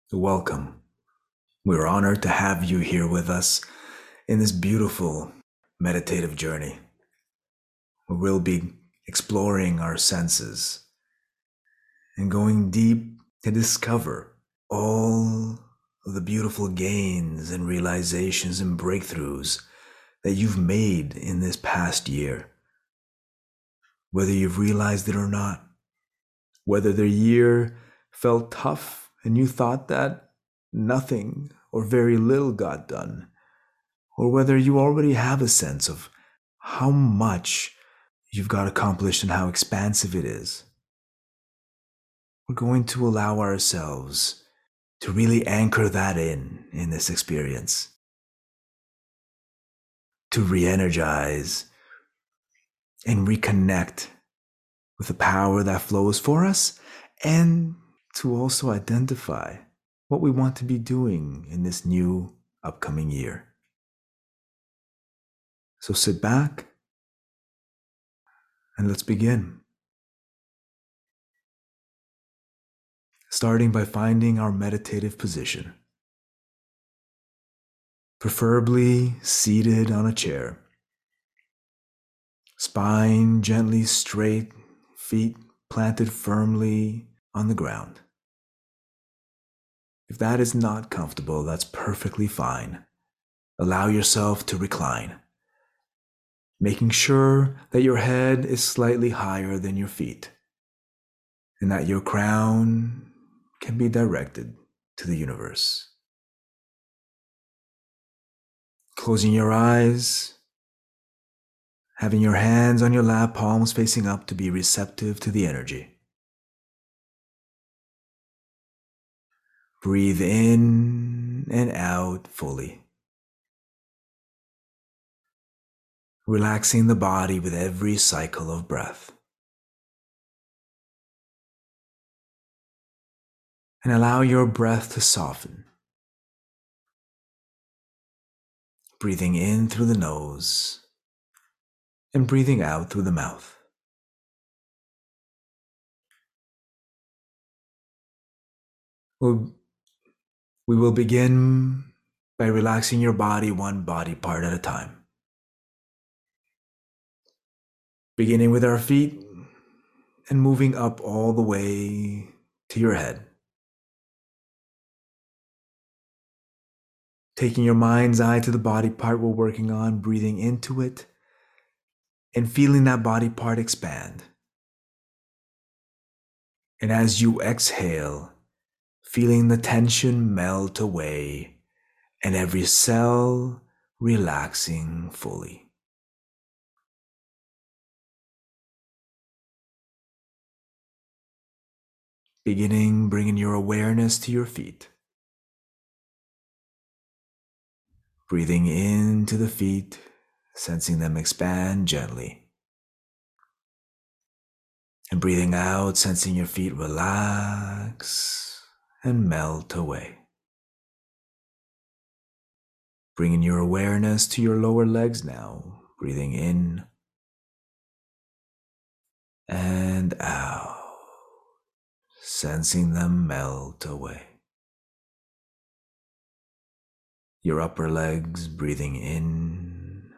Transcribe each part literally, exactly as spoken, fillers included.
Welcome. We're honored to have you here with us in this beautiful meditative journey where we'll be exploring our senses and going deep to discover all of the beautiful gains and realizations and breakthroughs that you've made in this past year. Whether you've realized it or not, whether the year felt tough and you thought that nothing or very little got done, or whether you already have a sense of how much you've got accomplished and how expansive it is. We're going to allow ourselves to really anchor that in in this experience, to re-energize and reconnect with the power that flows for us, and to also identify what we want to be doing in this new upcoming year. So sit back and let's begin. Starting by finding our meditative position, preferably seated on a chair, spine gently straight, feet planted firmly on the ground. If that is not comfortable, that's perfectly fine. Allow yourself to recline, making sure that your head is slightly higher than your feet and that your crown can be directed to the universe. Closing your eyes, having your hands on your lap, palms facing up to be receptive to the energy. Breathe in and out fully, relaxing the body with every cycle of breath. And allow your breath to soften, breathing in through the nose and breathing out through the mouth. We'll, we will begin by relaxing your body one body part at a time. Beginning with our feet and moving up all the way to your head. Taking your mind's eye to the body part we're working on, breathing into it and feeling that body part expand. And as you exhale, feeling the tension melt away and every cell relaxing fully. Beginning bringing your awareness to your feet. Breathing into the feet, sensing them expand gently. And breathing out, sensing your feet relax and melt away. Bringing your awareness to your lower legs now, breathing in and out, sensing them melt away. Your upper legs, breathing in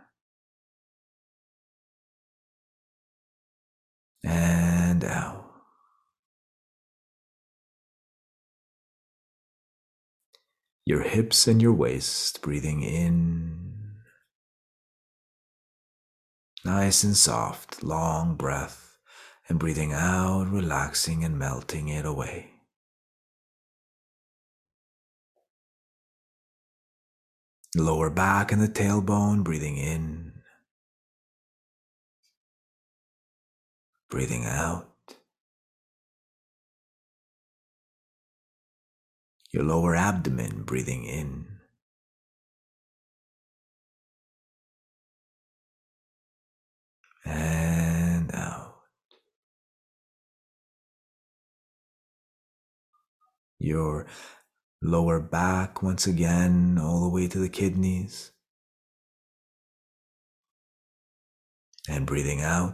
and out. Your hips and your waist, breathing in. Nice and soft, long breath, and breathing out, relaxing and melting it away. Lower back and the tailbone, breathing in, breathing out. Your lower abdomen, breathing in, and out. Your lower back, once again, all the way to the kidneys, and breathing out.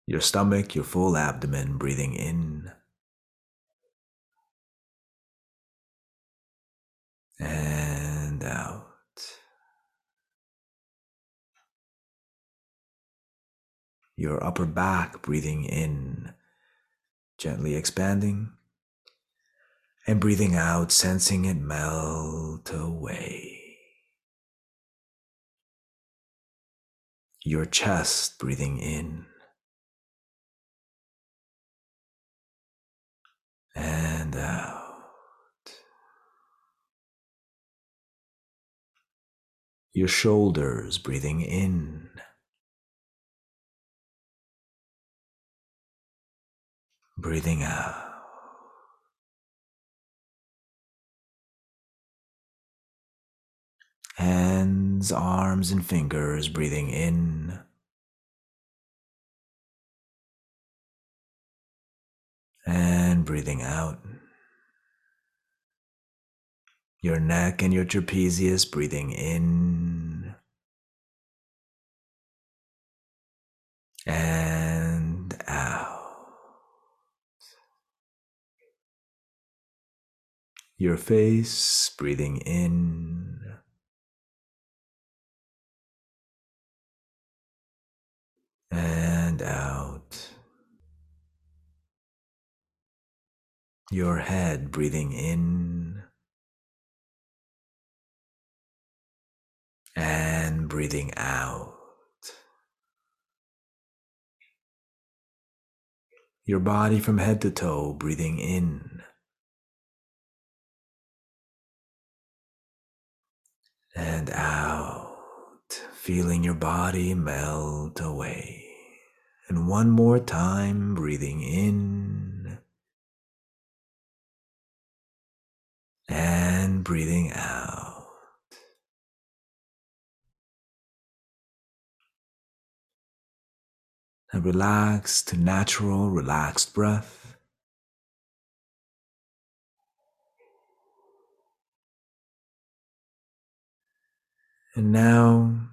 Your stomach, your full abdomen, breathing in and out. Your upper back, breathing in, gently expanding, and breathing out, sensing it melt away. Your chest, breathing in and out. Your shoulders, breathing in breathing out. Hands, arms, and fingers, breathing in and breathing out. Your neck and your trapezius, breathing in and out. Your face, breathing in and out. Your head, breathing in and breathing out. Your body from head to toe, breathing in and out, feeling your body melt away. And one more time, breathing in and breathing out. A relaxed, natural, relaxed breath. And now,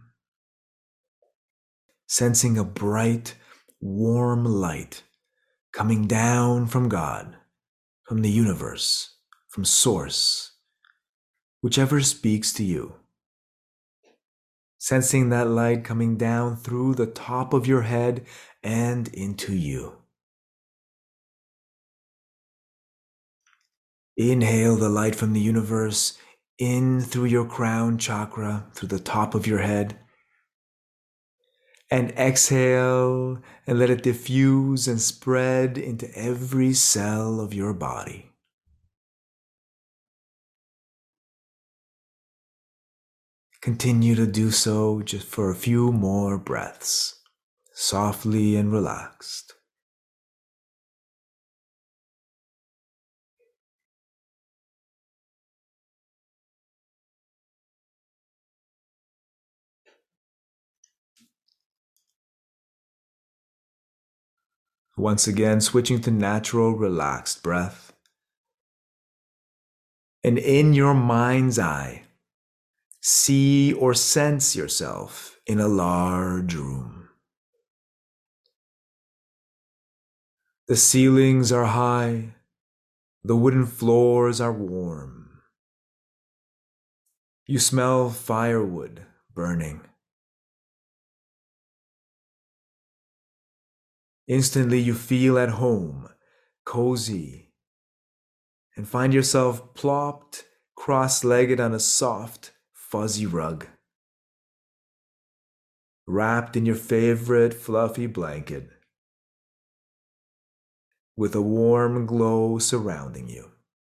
sensing a bright, warm light coming down from God, from the universe, from Source, whichever speaks to you. Sensing that light coming down through the top of your head and into you. Inhale the light from the universe in through your crown chakra, through the top of your head. And exhale and let it diffuse and spread into every cell of your body. Continue to do so just for a few more breaths, softly and relaxed. Once again, switching to natural, relaxed breath. And in your mind's eye, see or sense yourself in a large room. The ceilings are high, the wooden floors are warm. You smell firewood burning. Instantly you feel at home, cozy, and find yourself plopped, cross-legged on a soft, fuzzy rug, wrapped in your favorite fluffy blanket, with a warm glow surrounding you.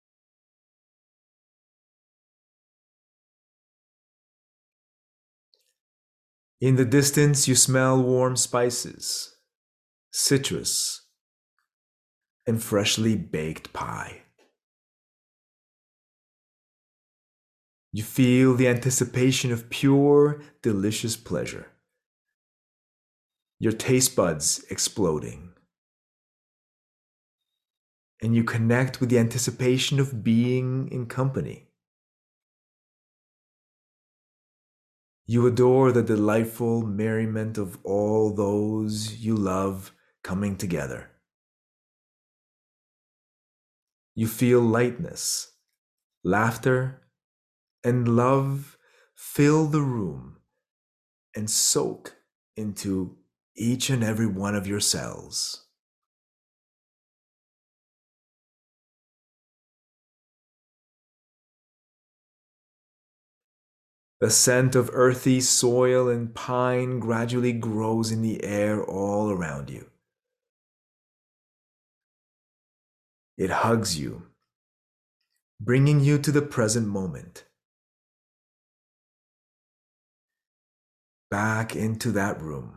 In the distance, you smell warm spices, citrus, and freshly baked pie. You feel the anticipation of pure, delicious pleasure. Your taste buds exploding. And you connect with the anticipation of being in company. You adore the delightful merriment of all those you love coming together. You feel lightness, laughter, and love fill the room and soak into each and every one of your cells. The scent of earthy soil and pine gradually grows in the air all around you. It hugs you, bringing you to the present moment. Back into that room.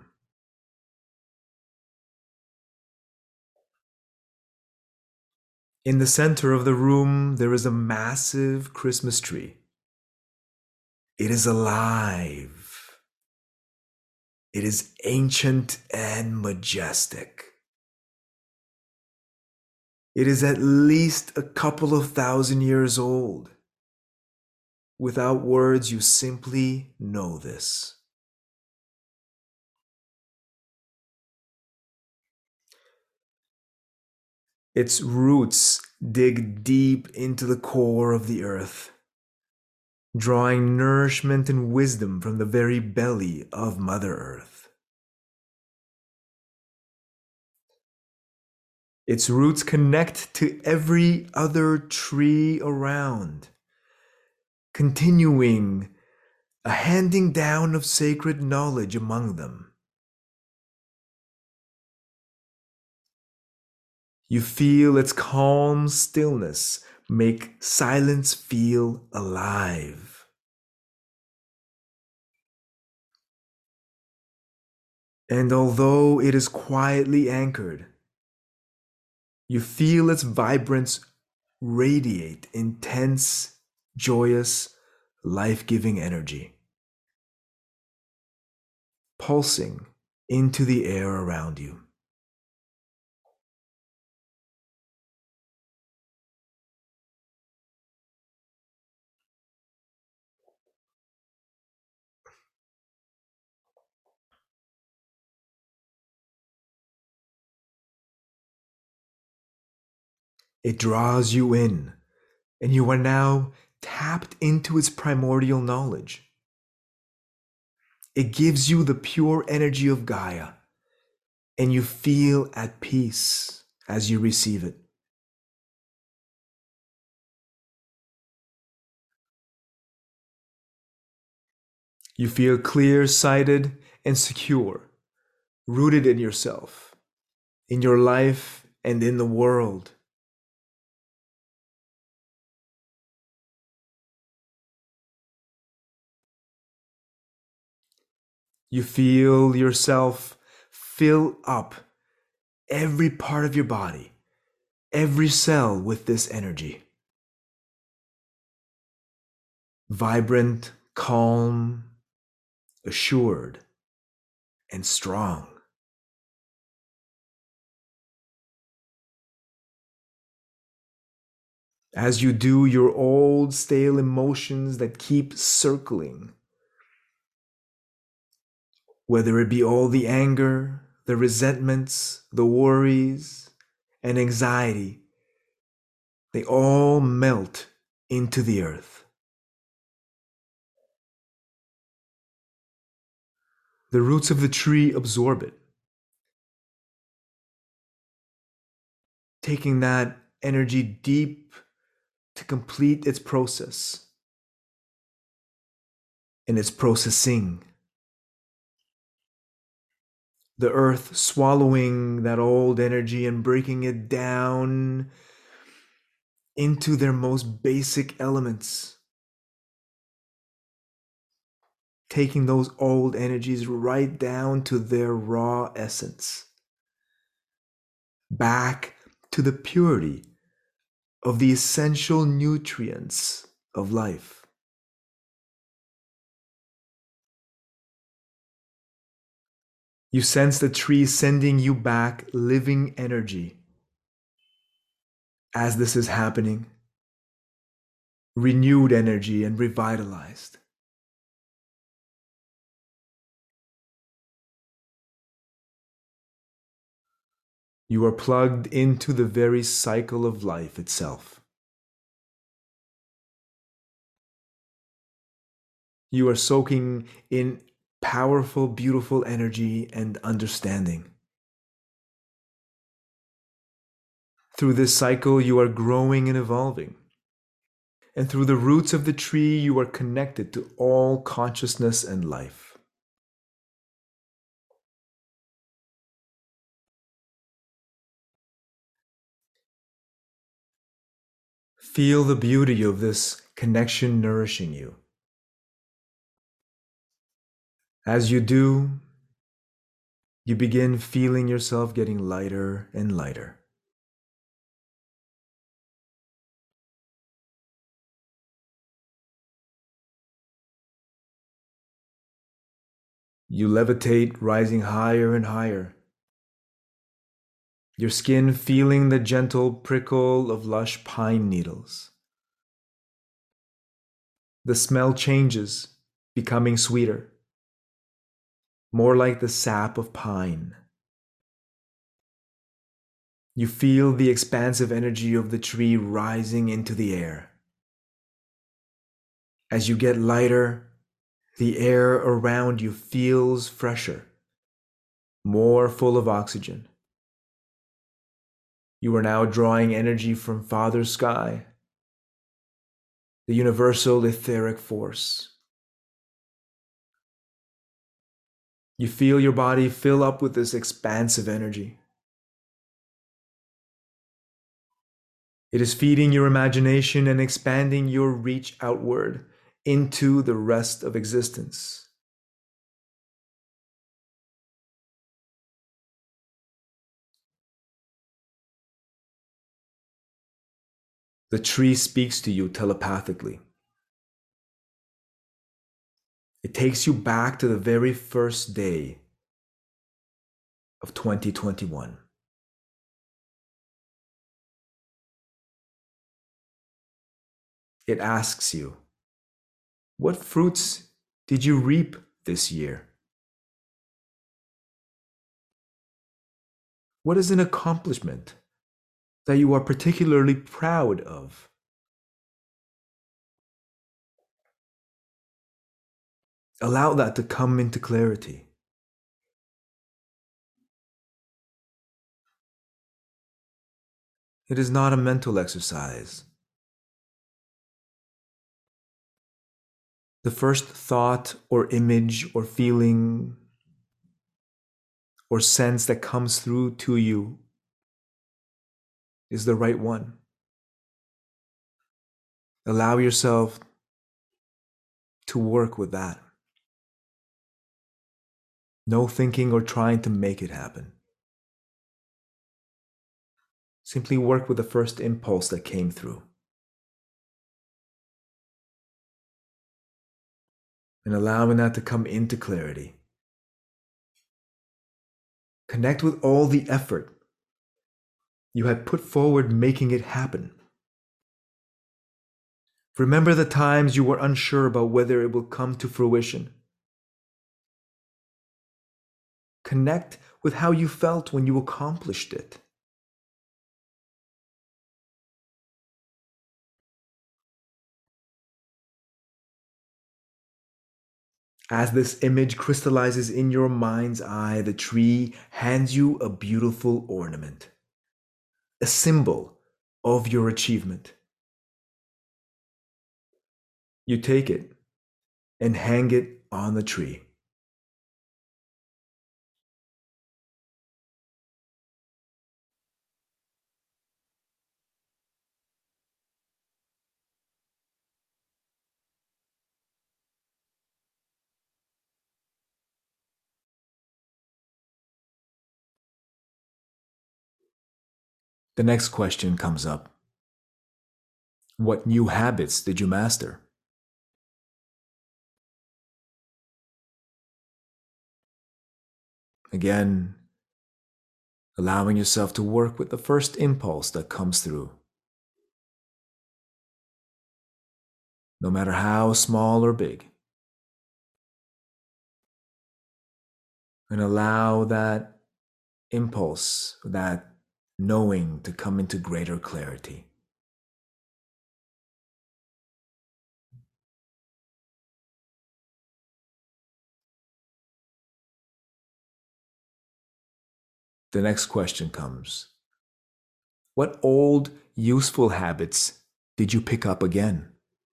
In the center of the room, there is a massive Christmas tree. It is alive. It is ancient and majestic. It is at least a couple of thousand years old. Without words, you simply know this. Its roots dig deep into the core of the earth, drawing nourishment and wisdom from the very belly of Mother Earth. Its roots connect to every other tree around, continuing a handing down of sacred knowledge among them. You feel its calm stillness make silence feel alive. And although it is quietly anchored, you feel its vibrance radiate intense, joyous, life-giving energy, pulsing into the air around you. It draws you in, and you are now tapped into its primordial knowledge. It gives you the pure energy of Gaia, and you feel at peace as you receive it. You feel clear-sighted and secure, rooted in yourself, in your life, and in the world. You feel yourself fill up every part of your body, every cell with this energy. Vibrant, calm, assured, and strong. As you do, your old stale emotions that keep circling, whether it be all the anger, the resentments, the worries, and anxiety, they all melt into the earth. The roots of the tree absorb it, taking that energy deep to complete its process and its processing. The earth swallowing that old energy and breaking it down into their most basic elements, taking those old energies right down to their raw essence, back to the purity of the essential nutrients of life. You sense the tree sending you back living energy. As this is happening, renewed energy and revitalized. You are plugged into the very cycle of life itself. You are soaking in powerful, beautiful energy and understanding. Through this cycle, you are growing and evolving. And through the roots of the tree, you are connected to all consciousness and life. Feel the beauty of this connection nourishing you. As you do, you begin feeling yourself getting lighter and lighter. You levitate, rising higher and higher. Your skin feeling the gentle prickle of lush pine needles. The smell changes, becoming sweeter, more like the sap of pine. You feel the expansive energy of the tree rising into the air. As you get lighter, the air around you feels fresher, more full of oxygen. You are now drawing energy from Father Sky, the universal etheric force. You feel your body fill up with this expansive energy. It is feeding your imagination and expanding your reach outward into the rest of existence. The tree speaks to you telepathically. It takes you back to the very first day of twenty twenty-one. It asks you, what fruits did you reap this year? What is an accomplishment that you are particularly proud of? Allow that to come into clarity. It is not a mental exercise. The first thought or image or feeling or sense that comes through to you is the right one. Allow yourself to work with that. No thinking or trying to make it happen. Simply work with the first impulse that came through. And allowing that to come into clarity. Connect with all the effort you had put forward making it happen. Remember the times you were unsure about whether it will come to fruition. Connect with how you felt when you accomplished it. As this image crystallizes in your mind's eye, the tree hands you a beautiful ornament, a symbol of your achievement. You take it and hang it on the tree. The next question comes up. What new habits did you master? Again, allowing yourself to work with the first impulse that comes through. No matter how small or big. And allow that impulse, that knowing to come into greater clarity. The next question comes: what old, useful habits did you pick up again?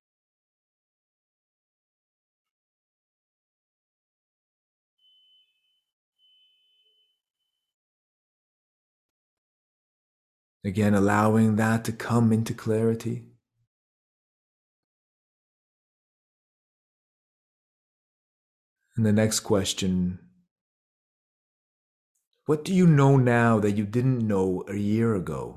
Again, allowing that to come into clarity. And the next question: what do you know now that you didn't know a year ago?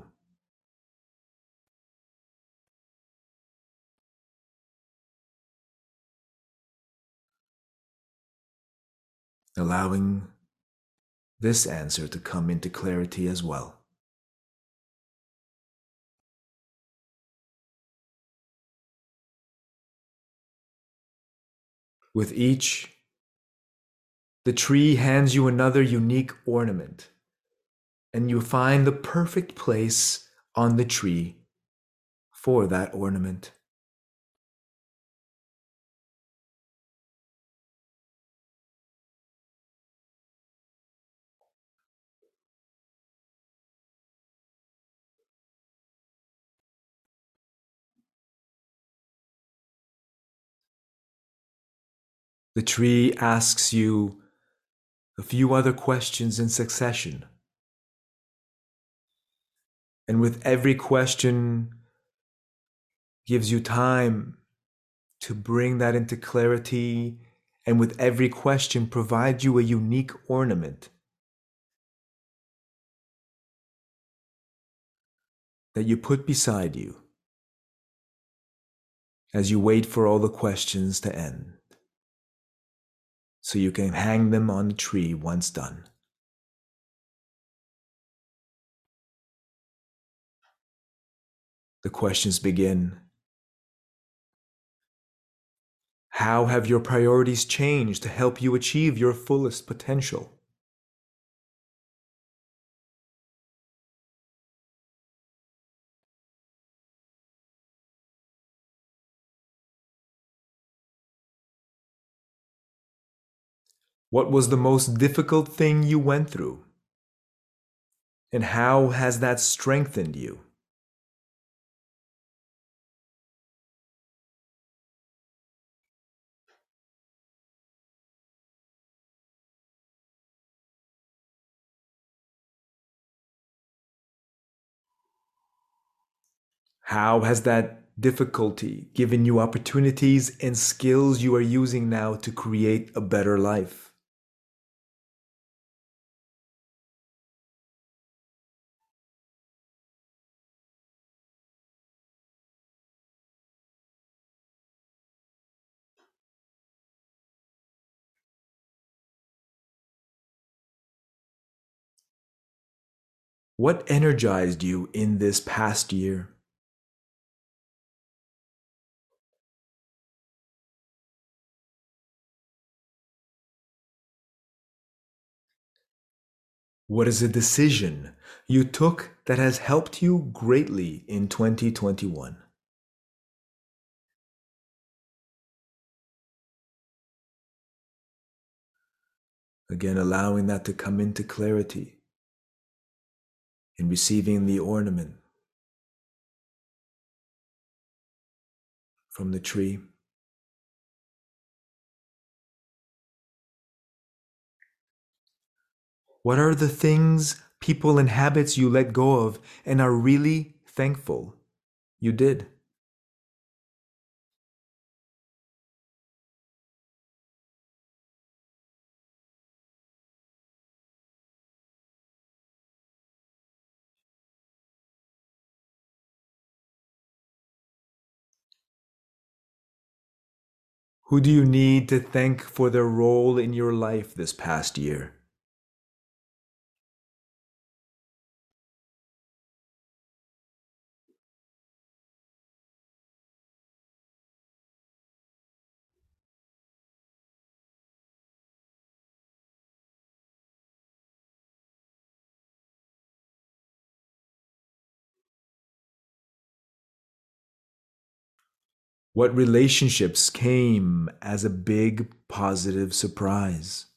Allowing this answer to come into clarity as well. With each, the tree hands you another unique ornament, and you find the perfect place on the tree for that ornament. The tree asks you a few other questions in succession. And with every question, gives you time to bring that into clarity, and with every question, provide you a unique ornament that you put beside you as you wait for all the questions to end, so you can hang them on the tree once done. The questions begin: how have your priorities changed to help you achieve your fullest potential? What was the most difficult thing you went through? And how has that strengthened you? How has that difficulty given you opportunities and skills you are using now to create a better life? What energized you in this past year? What is a decision you took that has helped you greatly in twenty twenty-one? Again, allowing that to come into clarity in receiving the ornament from the tree. What are the things, people, and habits you let go of and are really thankful you did? Who do you need to thank for their role in your life this past year? What relationships came as a big positive surprise?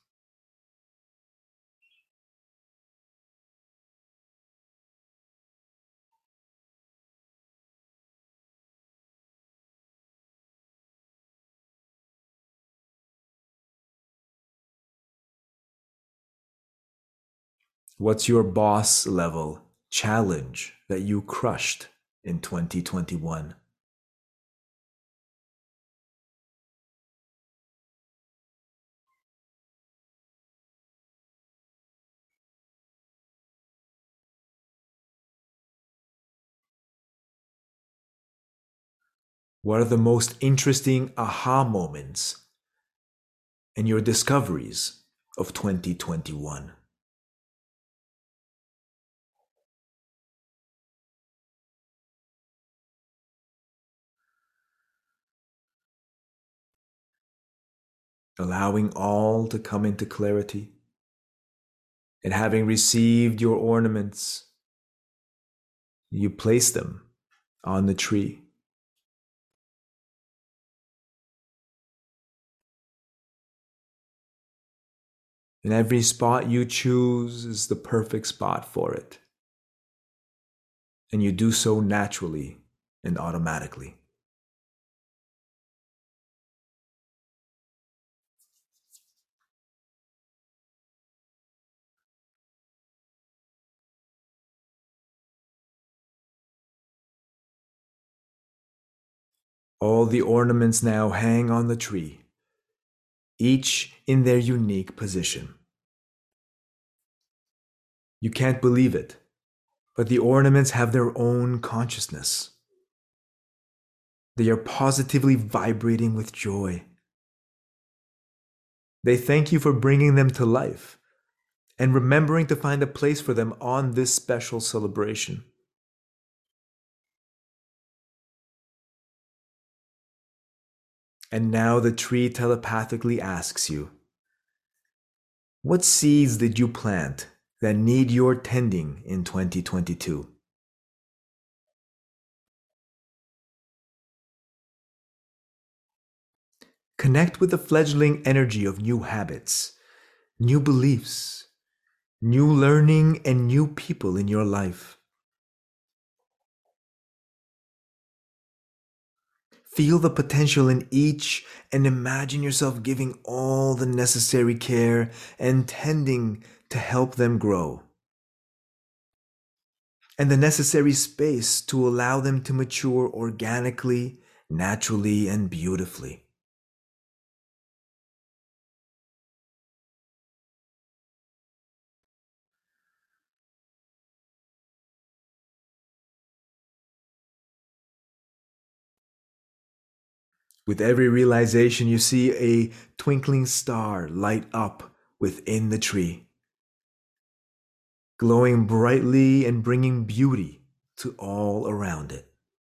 What's your boss level challenge that you crushed in twenty twenty-one? What are the most interesting aha moments and your discoveries of twenty twenty-one? Allowing all to come into clarity, and having received your ornaments, you place them on the tree. And every spot you choose is the perfect spot for it. And you do so naturally and automatically. All the ornaments now hang on the tree, each in their unique position. You can't believe it, but the ornaments have their own consciousness. They are positively vibrating with joy. They thank you for bringing them to life and remembering to find a place for them on this special celebration. And now the tree telepathically asks you, what seeds did you plant that need your tending in twenty twenty-two? Connect with the fledgling energy of new habits, new beliefs, new learning, and new people in your life. Feel the potential in each and imagine yourself giving all the necessary care and tending to help them grow, and the necessary space to allow them to mature organically, naturally, and beautifully. With every realization, you see a twinkling star light up within the tree, glowing brightly and bringing beauty to all around it.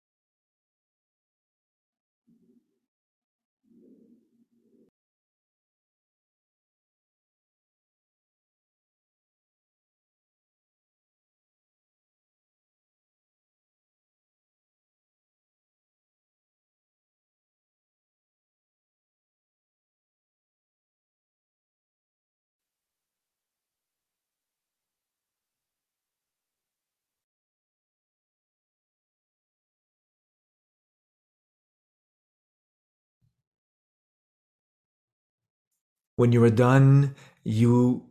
When you are done, you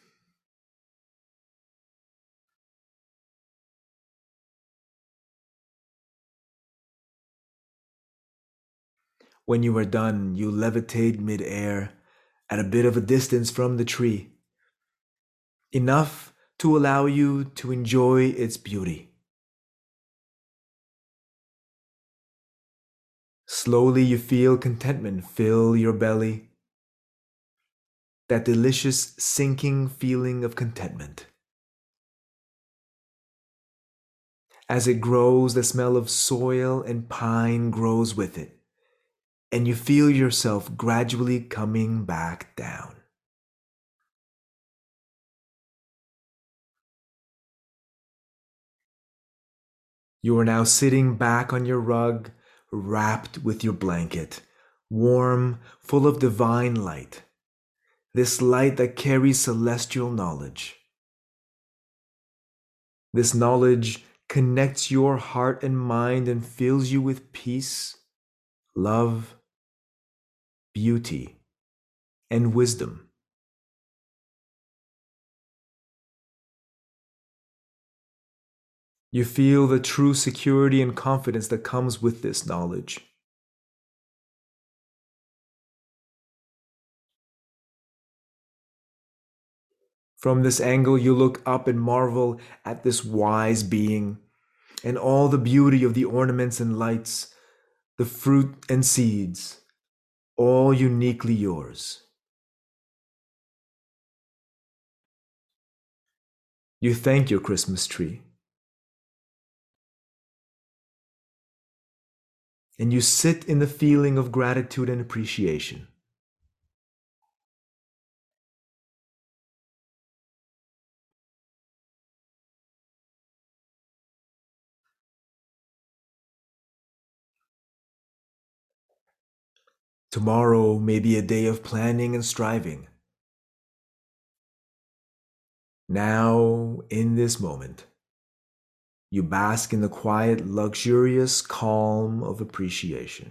when you are done, you levitate midair at a bit of a distance from the tree, enough to allow you to enjoy its beauty. Slowly, you feel contentment fill your belly, that delicious sinking feeling of contentment. As it grows, the smell of soil and pine grows with it, and you feel yourself gradually coming back down. You are now sitting back on your rug wrapped with your blanket, warm, full of divine light. This light that carries celestial knowledge. This knowledge connects your heart and mind and fills you with peace, love, beauty, and wisdom. You feel the true security and confidence that comes with this knowledge. From this angle, you look up and marvel at this wise being and all the beauty of the ornaments and lights, the fruit and seeds, all uniquely yours. You thank your Christmas tree. And you sit in the feeling of gratitude and appreciation. Tomorrow may be a day of planning and striving. Now, in this moment, you bask in the quiet, luxurious calm of appreciation.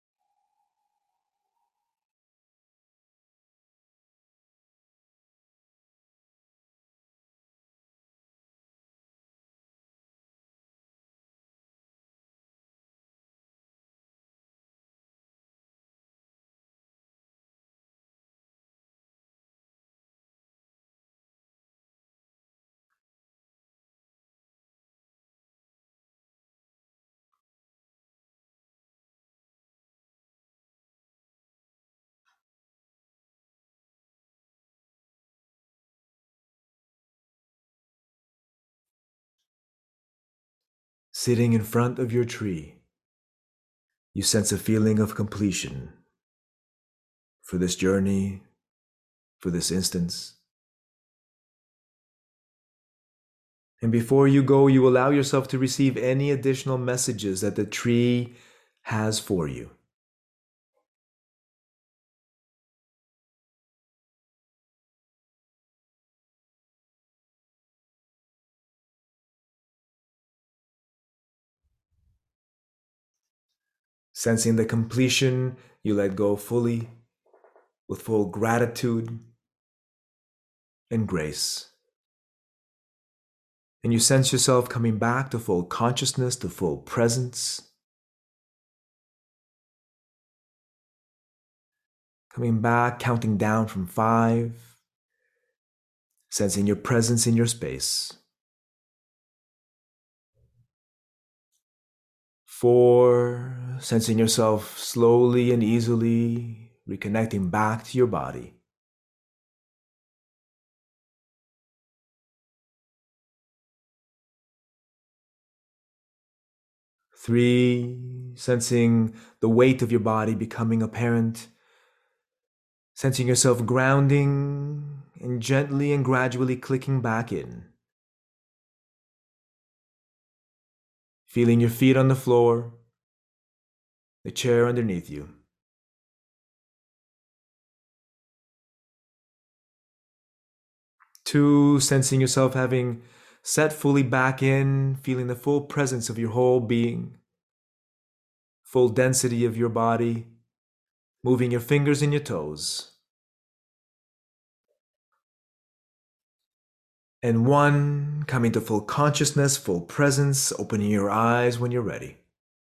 Sitting in front of your tree, you sense a feeling of completion for this journey, for this instance. And before you go, you allow yourself to receive any additional messages that the tree has for you. Sensing the completion, you let go fully with full gratitude and grace. And you sense yourself coming back to full consciousness, to full presence. Coming back, counting down from five, sensing your presence in your space. Four, sensing yourself slowly and easily reconnecting back to your body. Three, sensing the weight of your body becoming apparent. Sensing yourself grounding and gently and gradually clicking back in. Feeling your feet on the floor, the chair underneath you. Two, sensing yourself having set fully back in, feeling the full presence of your whole being, full density of your body, moving your fingers and your toes. And one, coming to full consciousness, full presence, opening your eyes when you're ready.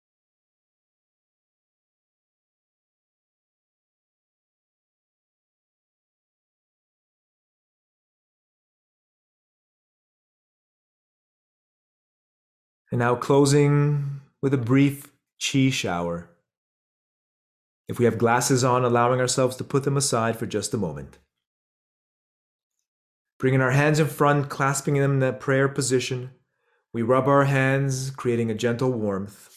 And now closing with a brief chi shower. If we have glasses on, allowing ourselves to put them aside for just a moment. Bringing our hands in front, clasping them in that prayer position, we rub our hands, creating a gentle warmth.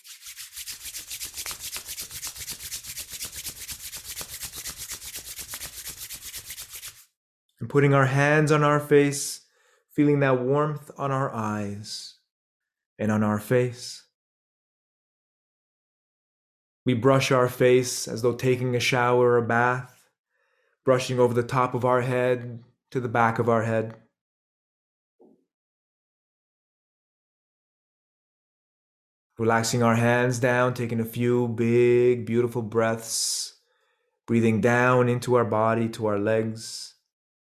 And putting our hands on our face, feeling that warmth on our eyes and on our face. We brush our face as though taking a shower or a bath, brushing over the top of our head to the back of our head. Relaxing our hands down, taking a few big, beautiful breaths, breathing down into our body, to our legs.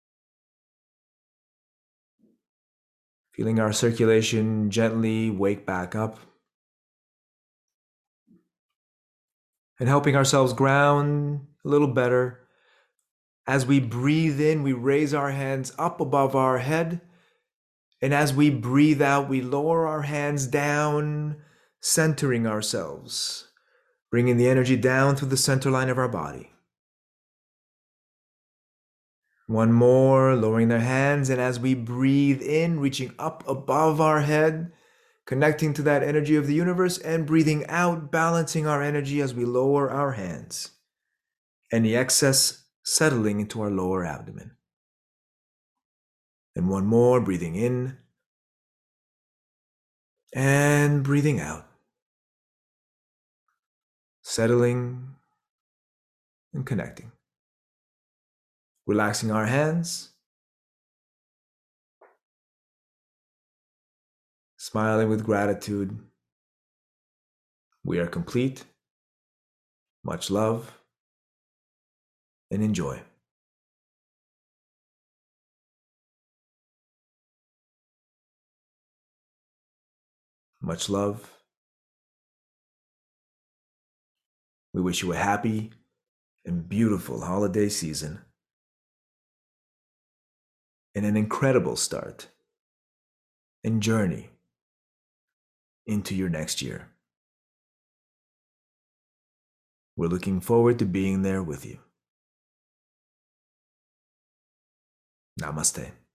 Feeling our circulation gently wake back up. And helping ourselves ground a little better. As we breathe in, we raise our hands up above our head. And as we breathe out, we lower our hands down, centering ourselves, bringing the energy down through the center line of our body. One more, lowering their hands. And as we breathe in, reaching up above our head, connecting to that energy of the universe, and breathing out, balancing our energy as we lower our hands. Any excess settling into our lower abdomen. And one more, breathing in and breathing out. Settling and connecting. Relaxing our hands. Smiling with gratitude. We are complete. Much love and enjoy. Much love. We wish you a happy and beautiful holiday season and an incredible start and journey into your next year. We're looking forward to being there with you. Namaste.